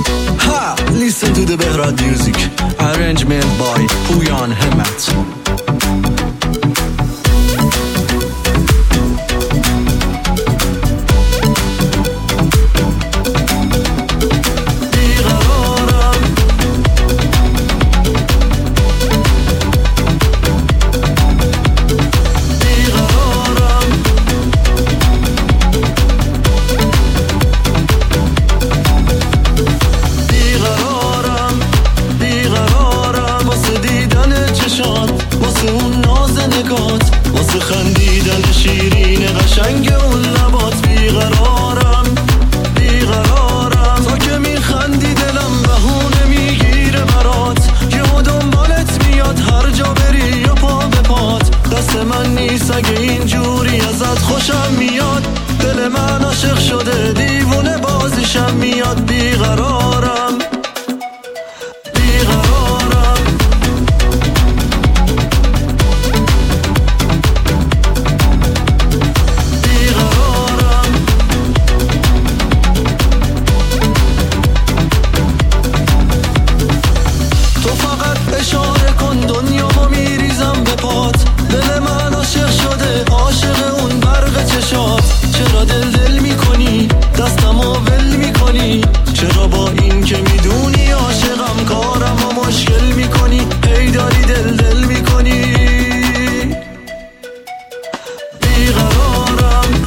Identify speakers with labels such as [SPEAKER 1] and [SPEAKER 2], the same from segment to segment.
[SPEAKER 1] Ha! Listen to the Behrad music. Arrangement by Puyan Hemat.
[SPEAKER 2] واسه خندیدن شیرین قشنگ اون لبات بیقرارم تا که میخندی دلم بهونه میگیره برات یهو دنبالت میاد هر جا بری و پا به پات دست من نیست اگه اینجوری ازت خوشم میاد دل من عاشق شده دیوونه بازیشم میاد بیقرارم اشاره کن دنیامو میریزم به پات دل من عاشق شده عاشق اون برق چشات چرا دل میکنی دستمو ول میکنی چرا با این که میدونی عاشقم کارمو مشکل میکنی هی داری دل میکنی بیقرارم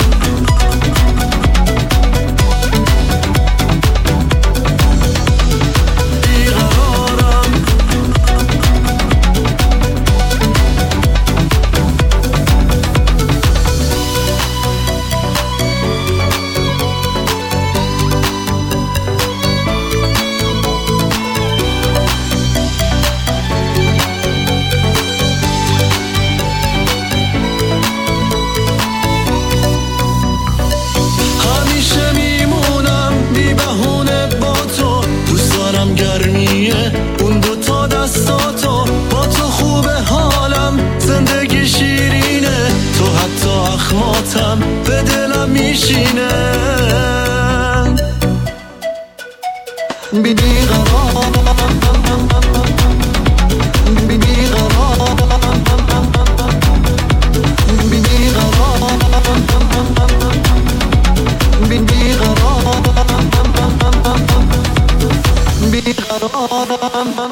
[SPEAKER 2] گرمیه اون دوتا دستاتو با تو خوبه حالم زندگی شیرینه تو حتی اخماتم به دلم میشینه بیقرارم